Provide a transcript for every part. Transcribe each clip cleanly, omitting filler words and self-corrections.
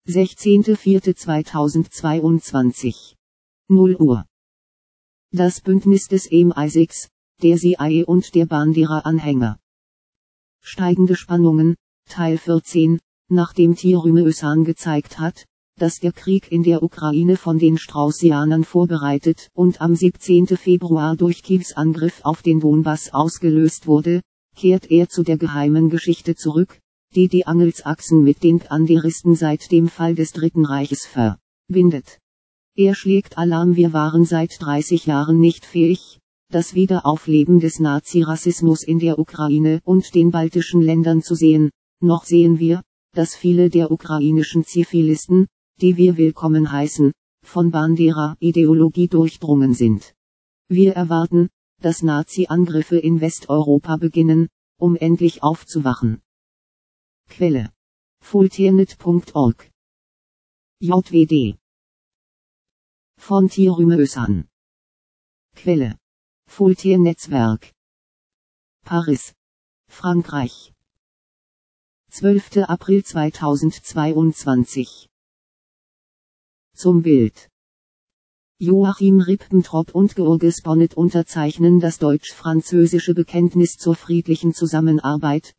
16.04.2022. 0 Uhr. Das Bündnis des MI6, der CIA und der Bandera-Anhänger. Steigende Spannungen, Teil 14, nachdem Thierry Meussan gezeigt hat, dass der Krieg in der Ukraine von den Straußianern vorbereitet und am 17. Februar durch Kiews Angriff auf den Donbass ausgelöst wurde, kehrt er zu der geheimen Geschichte zurück, die die Angelsachsen mit den Banderisten seit dem Fall des Dritten Reiches verbindet. Er schlägt Alarm: Wir waren seit 30 Jahren nicht fähig, das Wiederaufleben des Nazirassismus in der Ukraine und den baltischen Ländern zu sehen, noch sehen wir, dass viele der ukrainischen Zivilisten, die wir willkommen heißen, von Bandera-Ideologie durchdrungen sind. Wir erwarten, dass Nazi-Angriffe in Westeuropa beginnen, um endlich aufzuwachen. Quelle: Fulternet.org. JWD. Von Thierry Meussan. Quelle: Fulter-Netzwerk. Paris, Frankreich. 12. April 2022. Zum Bild. Joachim Ribbentrop und Georges Bonnet unterzeichnen das deutsch-französische Bekenntnis zur friedlichen Zusammenarbeit,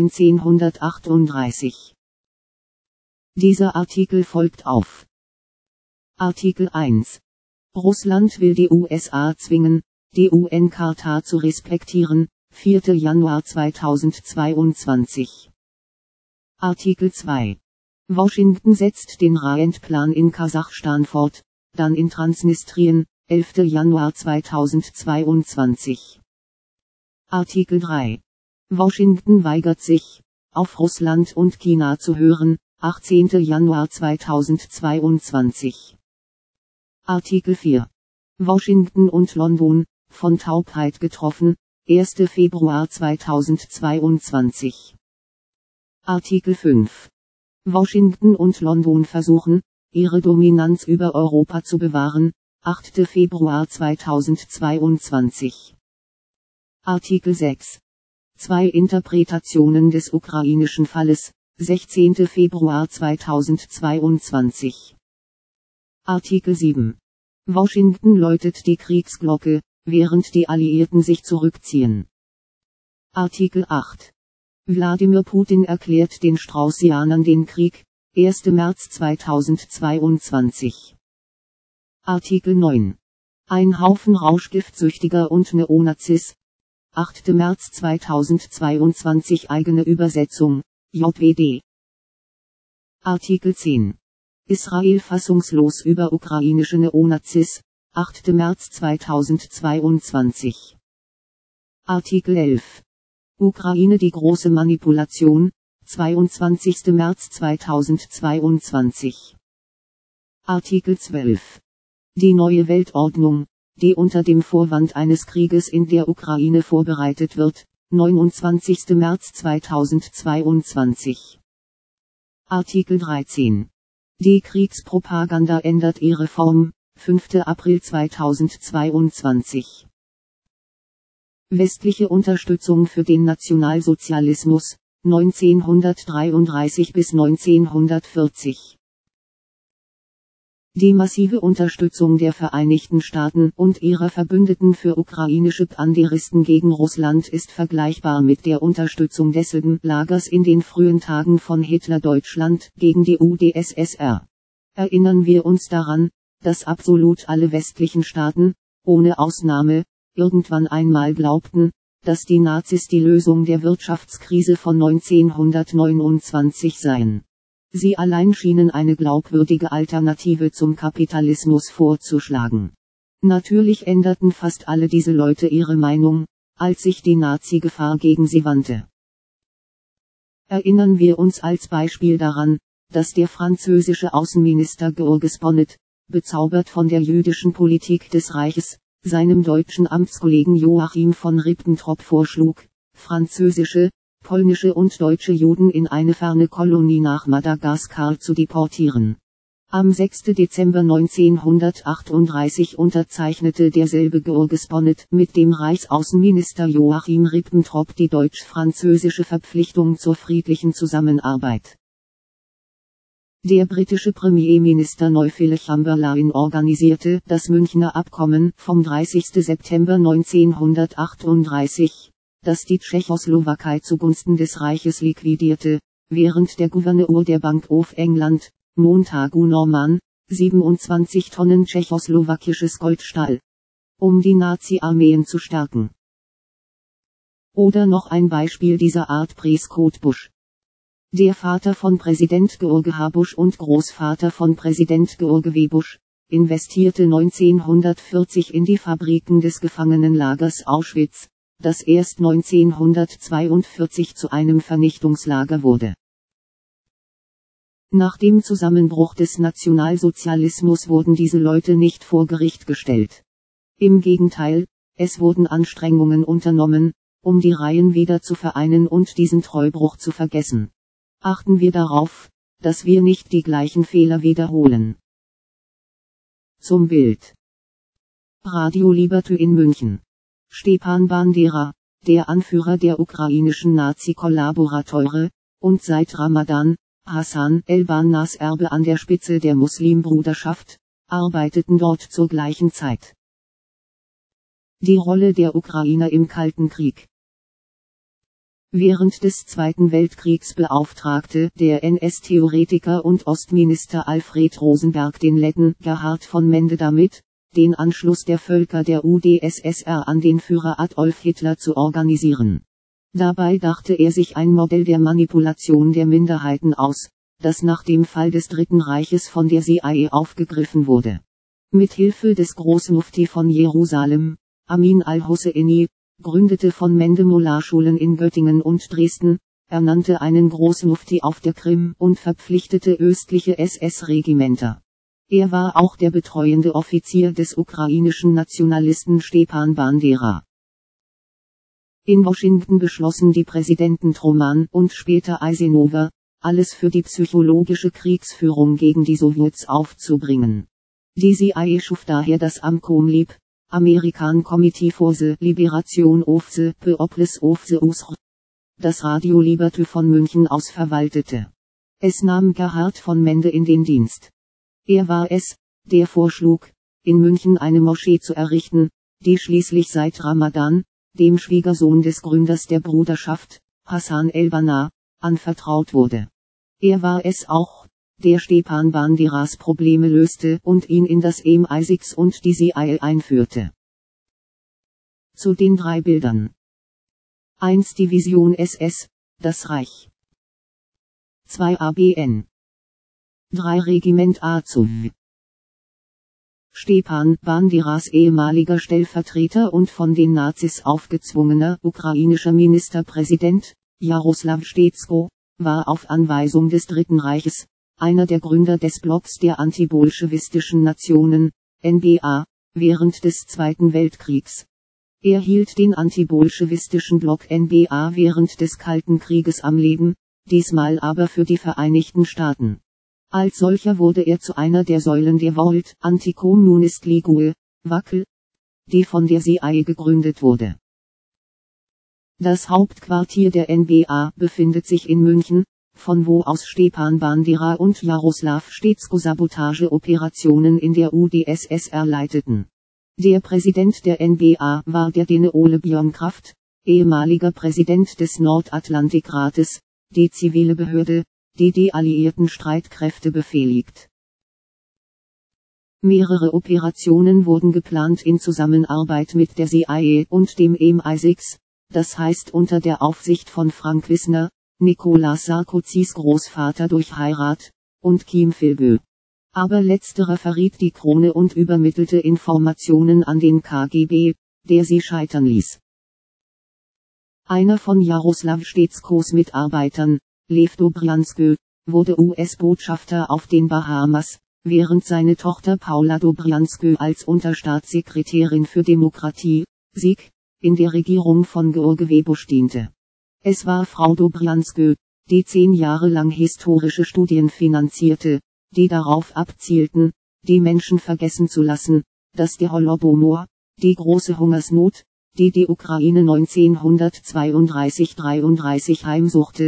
1938. Dieser Artikel folgt auf Artikel 1. Russland will die USA zwingen, die UN-Charta zu respektieren, 4. Januar 2022. Artikel 2. Washington setzt den Rahent-Plan in Kasachstan fort, dann in Transnistrien, 11. Januar 2022. Artikel 3. Washington weigert sich, auf Russland und China zu hören, 18. Januar 2022. Artikel 4. Washington und London, von Taubheit getroffen, 1. Februar 2022. Artikel 5. Washington und London versuchen, ihre Dominanz über Europa zu bewahren, 8. Februar 2022. Artikel 6. Zwei Interpretationen des ukrainischen Falles, 16. Februar 2022. Artikel 7. Washington läutet die Kriegsglocke, während die Alliierten sich zurückziehen. Artikel 8. Wladimir Putin erklärt den Straußianern den Krieg, 1. März 2022. Artikel 9. Ein Haufen Rauschgiftsüchtiger und Neonazis, 8. März 2022. Eigene Übersetzung, JWD. Artikel 10. Israel fassungslos über ukrainische Neonazis, 8. März 2022. Artikel 11. Ukraine die große Manipulation, 22. März 2022. Artikel 12. Die neue Weltordnung, die unter dem Vorwand eines Krieges in der Ukraine vorbereitet wird, 29. März 2022. Artikel 13. Die Kriegspropaganda ändert ihre Form, 5. April 2022. Westliche Unterstützung für den Nationalsozialismus, 1933 bis 1940. Die massive Unterstützung der Vereinigten Staaten und ihrer Verbündeten für ukrainische Banderisten gegen Russland ist vergleichbar mit der Unterstützung desselben Lagers in den frühen Tagen von Hitler-Deutschland gegen die UdSSR. Erinnern wir uns daran, dass absolut alle westlichen Staaten, ohne Ausnahme, irgendwann einmal glaubten, dass die Nazis die Lösung der Wirtschaftskrise von 1929 seien. Sie allein schienen eine glaubwürdige Alternative zum Kapitalismus vorzuschlagen. Natürlich änderten fast alle diese Leute ihre Meinung, als sich die Nazi-Gefahr gegen sie wandte. Erinnern wir uns als Beispiel daran, dass der französische Außenminister Georges Bonnet, bezaubert von der jüdischen Politik des Reiches, seinem deutschen Amtskollegen Joachim von Ribbentrop vorschlug, französische, polnische und deutsche Juden in eine ferne Kolonie nach Madagaskar zu deportieren. Am 6. Dezember 1938 unterzeichnete derselbe Georges Bonnet mit dem Reichsaußenminister Joachim Ribbentrop die deutsch-französische Verpflichtung zur friedlichen Zusammenarbeit. Der britische Premierminister Neville Chamberlain organisierte das Münchner Abkommen vom 30. September 1938, das die Tschechoslowakei zugunsten des Reiches liquidierte, während der Gouverneur der Bank of England, Montagu Norman, 27 Tonnen tschechoslowakisches Gold stahl, um die Nazi-Armeen zu stärken. Oder noch ein Beispiel dieser Art: Prescott Bush. Der Vater von Präsident George H. Bush und Großvater von Präsident George W. Bush, investierte 1940 in die Fabriken des Gefangenenlagers Auschwitz, das erst 1942 zu einem Vernichtungslager wurde. Nach dem Zusammenbruch des Nationalsozialismus wurden diese Leute nicht vor Gericht gestellt. Im Gegenteil, es wurden Anstrengungen unternommen, um die Reihen wieder zu vereinen und diesen Treubruch zu vergessen. Achten wir darauf, dass wir nicht die gleichen Fehler wiederholen. Zum Bild. Radio Liberty in München. Stepan Bandera, der Anführer der ukrainischen Nazi-Kollaborateure, und seit Ramadan, Hassan el-Bannas Erbe an der Spitze der Muslimbruderschaft, arbeiteten dort zur gleichen Zeit. Die Rolle der Ukrainer im Kalten Krieg. Während des Zweiten Weltkriegs beauftragte der NS-Theoretiker und Ostminister Alfred Rosenberg den Letten Gerhard von Mende damit, den Anschluss der Völker der UdSSR an den Führer Adolf Hitler zu organisieren. Dabei dachte er sich ein Modell der Manipulation der Minderheiten aus, das nach dem Fall des Dritten Reiches von der CIA aufgegriffen wurde. Mit Hilfe des Großmufti von Jerusalem, Amin al-Husseini, gründete von Mende Mullarschulen in Göttingen und Dresden, ernannte einen Großmufti auf der Krim und verpflichtete östliche SS-Regimenter. Er war auch der betreuende Offizier des ukrainischen Nationalisten Stepan Bandera. In Washington beschlossen die Präsidenten Truman und später Eisenhower, alles für die psychologische Kriegsführung gegen die Sowjets aufzubringen. Die CIA schuf daher das AMCOM-LIB, American Committee for the Liberation of the Peoples of the USA, das Radio Liberty von München aus verwaltete. Es nahm Gerhard von Mende in den Dienst. Er war es, der vorschlug, in München eine Moschee zu errichten, die schließlich seit Ramadan, dem Schwiegersohn des Gründers der Bruderschaft, Hassan el-Banna, anvertraut wurde. Er war es auch, der Stepan Banderas Probleme löste und ihn in das MI6 und die CIA einführte. Zu den 3 Bildern. 1 Division SS, das Reich. 2 ABN. 3 Regiment Azov. Stepan Banderas ehemaliger Stellvertreter und von den Nazis aufgezwungener ukrainischer Ministerpräsident, Jaroslaw Stetsko, war auf Anweisung des Dritten Reiches, einer der Gründer des Blocks der antibolschewistischen Nationen, NBA, während des Zweiten Weltkriegs. Er hielt den antibolschewistischen Block NBA während des Kalten Krieges am Leben, diesmal aber für die Vereinigten Staaten. Als solcher wurde er zu einer der Säulen der Volt Anti-Kommunist Ligue, WACL, die von der CIA gegründet wurde. Das Hauptquartier der NBA befindet sich in München, von wo aus Stepan Bandera und Jaroslaw Stetsko Sabotageoperationen in der UdSSR leiteten. Der Präsident der NBA war der Däne Ole Bjørnkraft, ehemaliger Präsident des Nordatlantikrates, die zivile Behörde, die die alliierten Streitkräfte befehligt. Mehrere Operationen wurden geplant in Zusammenarbeit mit der CIA und dem MI6, das heißt unter der Aufsicht von Frank Wisner, Nicolas Sarkozys Großvater durch Heirat, und Kim Philby. Aber letzterer verriet die Krone und übermittelte Informationen an den KGB, der sie scheitern ließ. Einer von Jaroslaw Stetskos Mitarbeitern, Lev Dobrjanský, wurde US-Botschafter auf den Bahamas, während seine Tochter Paula Dobrjanský als Unterstaatssekretärin für Demokratie, SIG, in der Regierung von George W. Bush diente. Es war Frau Dobrjanský, die 10 Jahre lang historische Studien finanzierte, die darauf abzielten, die Menschen vergessen zu lassen, dass der Holodomor, die große Hungersnot, die die Ukraine 1932-33 heimsuchte,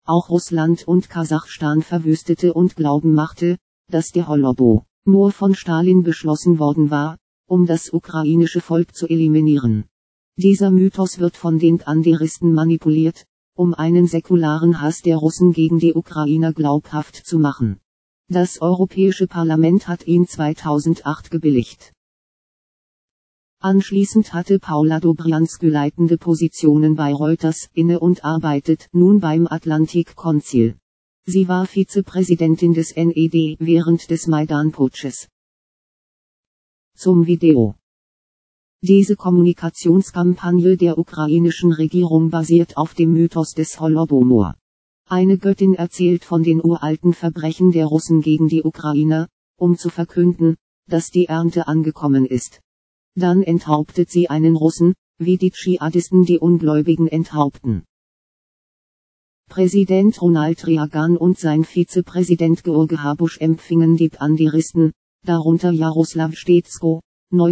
auch Russland und Kasachstan verwüstete und glauben machte, dass der Holodomor von Stalin beschlossen worden war, um das ukrainische Volk zu eliminieren. Dieser Mythos wird von den Banderisten manipuliert, um einen säkularen Hass der Russen gegen die Ukrainer glaubhaft zu machen. Das Europäische Parlament hat ihn 2008 gebilligt. Anschließend hatte Paula Dobrянsk leitende Positionen bei Reuters inne und arbeitet nun beim Atlantic Council. Sie war Vizepräsidentin des NED während des Maidan-Putsches. Zum Video. Diese Kommunikationskampagne der ukrainischen Regierung basiert auf dem Mythos des Holodomor. Eine Göttin erzählt von den uralten Verbrechen der Russen gegen die Ukrainer, um zu verkünden, dass die Ernte angekommen ist. Dann enthauptet sie einen Russen, wie die Dschihadisten die Ungläubigen enthaupten. Präsident Ronald Reagan und sein Vizepräsident George H. Bush empfingen die Banderisten, darunter Jaroslaw Stetsko,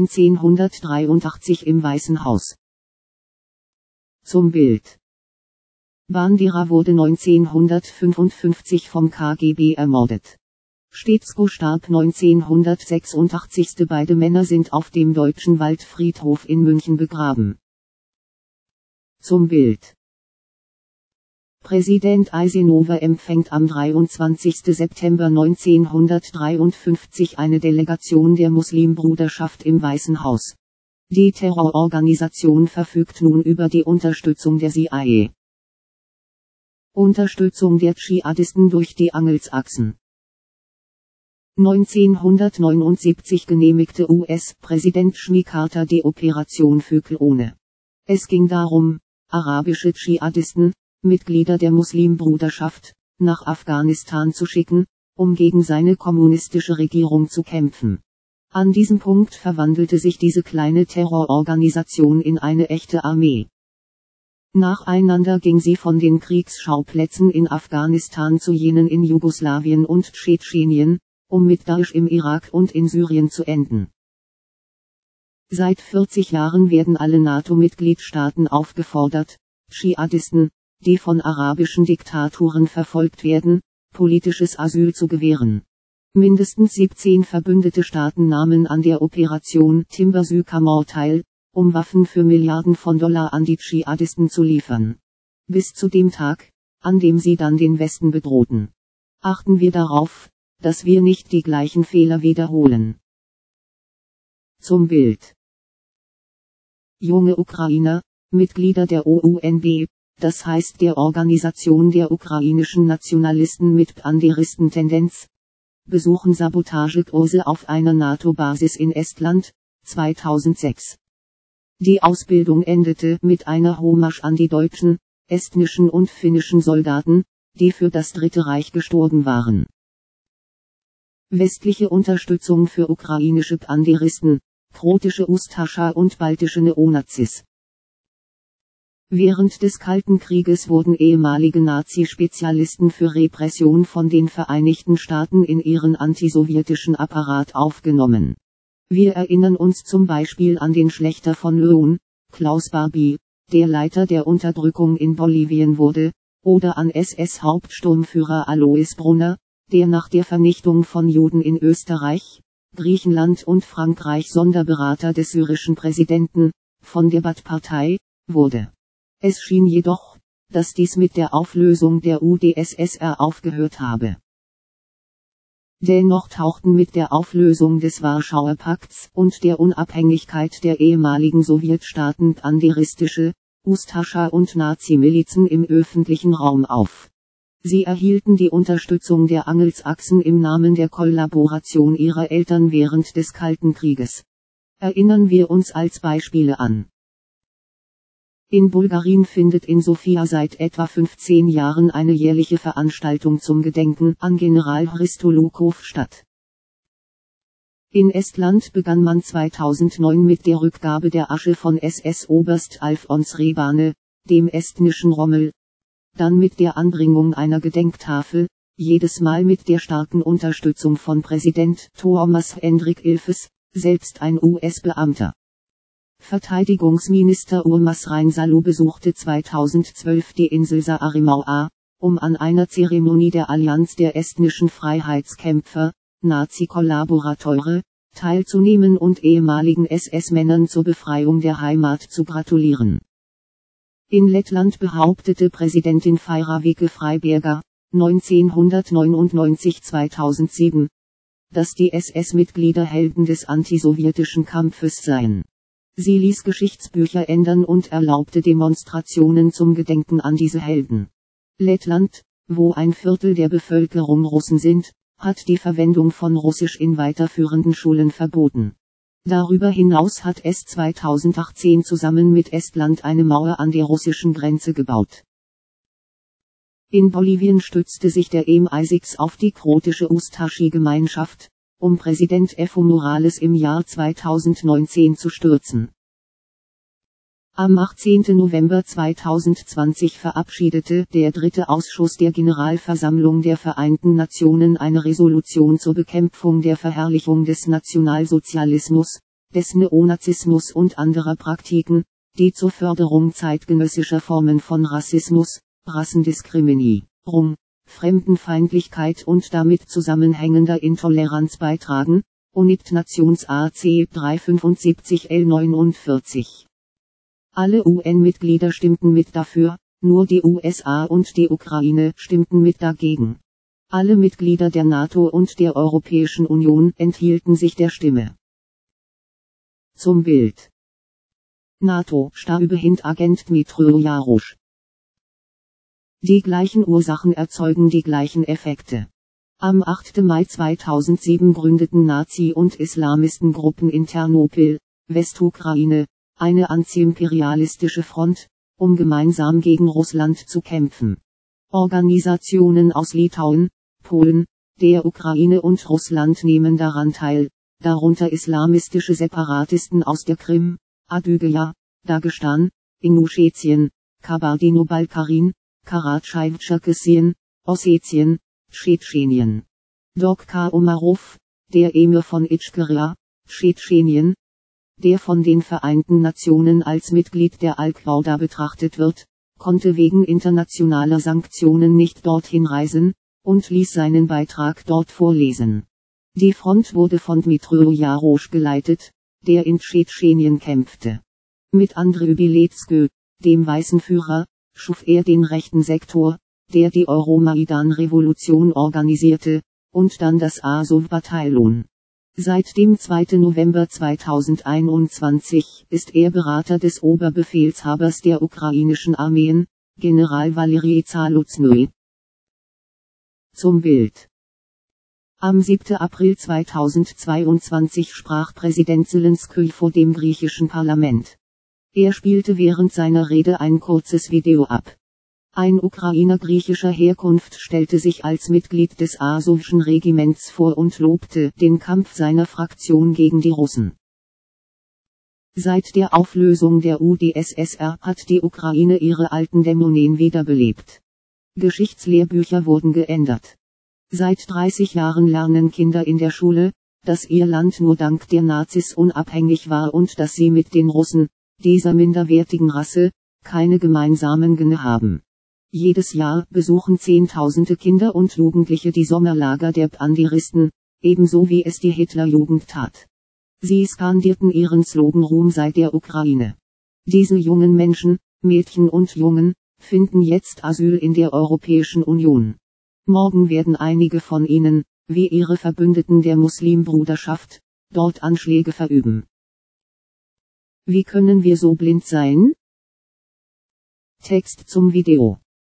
1983 im Weißen Haus. Zum Bild. Bandera wurde 1955 vom KGB ermordet. Stetsko starb 1986. Beide Männer sind auf dem Deutschen Waldfriedhof in München begraben. Zum Bild. Präsident Eisenhower empfängt am 23. September 1953 eine Delegation der Muslimbruderschaft im Weißen Haus. Die Terrororganisation verfügt nun über die Unterstützung der CIA. Unterstützung der Dschihadisten durch die Angelsachsen. 1979 genehmigte US-Präsident Jimmy Carter die Operation Vögel-Ohne. Es ging darum, arabische Dschihadisten, Mitglieder der Muslimbruderschaft, nach Afghanistan zu schicken, um gegen seine kommunistische Regierung zu kämpfen. An diesem Punkt verwandelte sich diese kleine Terrororganisation in eine echte Armee. Nacheinander ging sie von den Kriegsschauplätzen in Afghanistan zu jenen in Jugoslawien und Tschetschenien, um mit Daesh im Irak und in Syrien zu enden. Seit 40 Jahren werden alle NATO-Mitgliedstaaten aufgefordert, Dschihadisten, die von arabischen Diktaturen verfolgt werden, politisches Asyl zu gewähren. Mindestens 17 verbündete Staaten nahmen an der Operation Timber Sycamore teil, um Waffen für Milliarden von Dollar an die Dschihadisten zu liefern. Bis zu dem Tag, an dem sie dann den Westen bedrohten. Achten wir darauf, dass wir nicht die gleichen Fehler wiederholen. Zum Bild. Junge Ukrainer, Mitglieder der OUNB, das heißt der Organisation der ukrainischen Nationalisten mit Banderisten-Tendenz, besuchen Sabotagekurse auf einer NATO-Basis in Estland, 2006. Die Ausbildung endete mit einer Hommage an die deutschen, estnischen und finnischen Soldaten, die für das Dritte Reich gestorben waren. Westliche Unterstützung für ukrainische Banderisten, kroatische Ustascha und baltische Neonazis. Während des Kalten Krieges wurden ehemalige Nazi-Spezialisten für Repression von den Vereinigten Staaten in ihren antisowjetischen Apparat aufgenommen. Wir erinnern uns zum Beispiel an den Schlächter von Leon, Klaus Barbie, der Leiter der Unterdrückung in Bolivien wurde, oder an SS-Hauptsturmführer Alois Brunner, der nach der Vernichtung von Juden in Österreich, Griechenland und Frankreich Sonderberater des syrischen Präsidenten, von der Baath-Partei, wurde. Es schien jedoch, dass dies mit der Auflösung der UdSSR aufgehört habe. Dennoch tauchten mit der Auflösung des Warschauer Pakts und der Unabhängigkeit der ehemaligen Sowjetstaaten banderistische, Ustascha und Nazi-Milizen im öffentlichen Raum auf. Sie erhielten die Unterstützung der Angelsachsen im Namen der Kollaboration ihrer Eltern während des Kalten Krieges. Erinnern wir uns als Beispiele an. In Bulgarien findet in Sofia seit etwa 15 Jahren eine jährliche Veranstaltung zum Gedenken an General Hristo Lukow statt. In Estland begann man 2009 mit der Rückgabe der Asche von SS-Oberst Alfons Rebane, dem estnischen Rommel. Dann mit der Anbringung einer Gedenktafel, jedes Mal mit der starken Unterstützung von Präsident Thomas Hendrik Ilves, selbst ein US-Beamter. Verteidigungsminister Urmas Reinsalu besuchte 2012 die Insel Saaremaa, um an einer Zeremonie der Allianz der estnischen Freiheitskämpfer, Nazi-Kollaborateure, teilzunehmen und ehemaligen SS-Männern zur Befreiung der Heimat zu gratulieren. In Lettland behauptete Präsidentin Feiravike Freiberga, 1999-2007, dass die SS-Mitglieder Helden des antisowjetischen Kampfes seien. Sie ließ Geschichtsbücher ändern und erlaubte Demonstrationen zum Gedenken an diese Helden. Lettland, wo ein Viertel der Bevölkerung Russen sind, hat die Verwendung von Russisch in weiterführenden Schulen verboten. Darüber hinaus hat es 2018 zusammen mit Estland eine Mauer an der russischen Grenze gebaut. In Bolivien stützte sich der MI6 auf die kroatische Ustashi-Gemeinschaft, um Präsident Evo Morales im Jahr 2019 zu stürzen. Am 18. November 2020 verabschiedete der dritte Ausschuss der Generalversammlung der Vereinten Nationen eine Resolution zur Bekämpfung der Verherrlichung des Nationalsozialismus, des Neonazismus und anderer Praktiken, die zur Förderung zeitgenössischer Formen von Rassismus, Rassendiskriminierung, Fremdenfeindlichkeit und damit zusammenhängender Intoleranz beitragen, UNIT Nations AC 375 L49. Alle UN-Mitglieder stimmten mit dafür, nur die USA und die Ukraine stimmten mit dagegen. Alle Mitglieder der NATO und der Europäischen Union enthielten sich der Stimme. Zum Bild. NATO-Stabüberhintagent Dmytro Jarosch. Die gleichen Ursachen erzeugen die gleichen Effekte. Am 8. Mai 2007 gründeten Nazi- und Islamistengruppen in Ternopil, Westukraine, eine antiimperialistische Front, um gemeinsam gegen Russland zu kämpfen. Organisationen aus Litauen, Polen, der Ukraine und Russland nehmen daran teil, darunter islamistische Separatisten aus der Krim, Adygeja, Dagestan, Inguschetien, Kabardino-Balkarin, Karatschai-Tscherkessien, Ossetien, Tschetschenien. Dokka Umarov, der Emir von Ichkeria, Tschetschenien, der von den Vereinten Nationen als Mitglied der Al-Qaida betrachtet wird, konnte wegen internationaler Sanktionen nicht dorthin reisen, und ließ seinen Beitrag dort vorlesen. Die Front wurde von Dmytro Jarosch geleitet, der in Tschetschenien kämpfte. Mit Andrei Bilecki, dem weißen Führer, schuf er den rechten Sektor, der die Euromaidan-Revolution organisierte, und dann das Azov-Bataillon. Seit dem 2. November 2021 ist er Berater des Oberbefehlshabers der ukrainischen Armeen, General Valery Zaluzny. Zum Bild. Am 7. April 2022 sprach Präsident Zelenskyj vor dem griechischen Parlament. Er spielte während seiner Rede ein kurzes Video ab. Ein Ukrainer griechischer Herkunft stellte sich als Mitglied des Asowschen Regiments vor und lobte den Kampf seiner Fraktion gegen die Russen. Seit der Auflösung der UdSSR hat die Ukraine ihre alten Dämonen wiederbelebt. Geschichtslehrbücher wurden geändert. Seit 30 Jahren lernen Kinder in der Schule, dass ihr Land nur dank der Nazis unabhängig war und dass sie mit den Russen, dieser minderwertigen Rasse, keine gemeinsamen Gene haben. Jedes Jahr besuchen Zehntausende Kinder und Jugendliche die Sommerlager der Banderisten, ebenso wie es die Hitlerjugend tat. Sie skandierten ihren Slogan Ruhm sei der Ukraine. Diese jungen Menschen, Mädchen und Jungen, finden jetzt Asyl in der Europäischen Union. Morgen werden einige von ihnen, wie ihre Verbündeten der Muslimbruderschaft, dort Anschläge verüben. Wie können wir so blind sein? Text zum Video.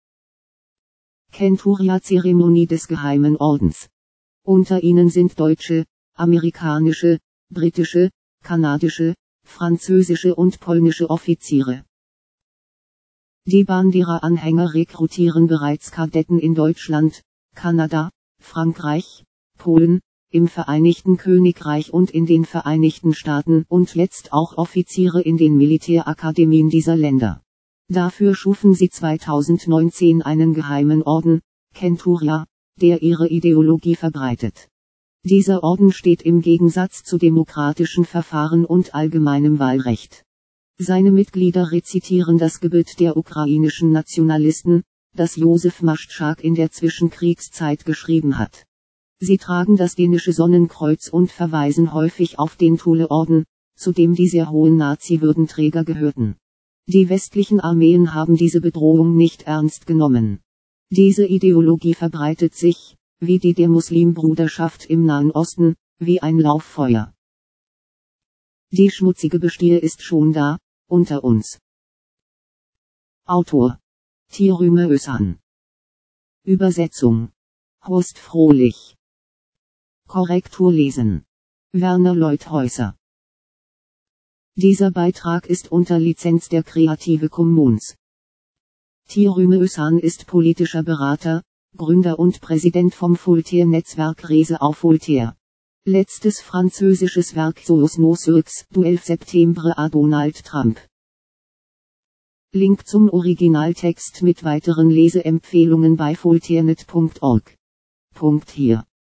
Centuria-Zeremonie des Geheimen Ordens. Unter ihnen sind deutsche, amerikanische, britische, kanadische, französische und polnische Offiziere. Die Bandera-Anhänger rekrutieren bereits Kadetten in Deutschland, Kanada, Frankreich, Polen, im Vereinigten Königreich und in den Vereinigten Staaten und jetzt auch Offiziere in den Militärakademien dieser Länder. Dafür schufen sie 2019 einen geheimen Orden, Centuria, der ihre Ideologie verbreitet. Dieser Orden steht im Gegensatz zu demokratischen Verfahren und allgemeinem Wahlrecht. Seine Mitglieder rezitieren das Gebet der ukrainischen Nationalisten, das Josef Maschczak in der Zwischenkriegszeit geschrieben hat. Sie tragen das dänische Sonnenkreuz und verweisen häufig auf den Thuleorden, zu dem die sehr hohen Nazi-Würdenträger gehörten. Die westlichen Armeen haben diese Bedrohung nicht ernst genommen. Diese Ideologie verbreitet sich, wie die der Muslimbruderschaft im Nahen Osten, wie ein Lauffeuer. Die schmutzige Bestie ist schon da, unter uns. Autor: Thierry Özcan. Übersetzung: Horst Frohlich. Korrektur lesen: Werner Leuthäuser. Dieser Beitrag ist unter Lizenz der Creative Commons. Thierry Özcan ist politischer Berater, Gründer und Präsident vom Voltaire-Netzwerk Rese auf Voltaire. Letztes französisches Werk Sos Noces, du 11 Septembre à Donald Trump. Link zum Originaltext mit weiteren Leseempfehlungen bei voltairenet.org. Hier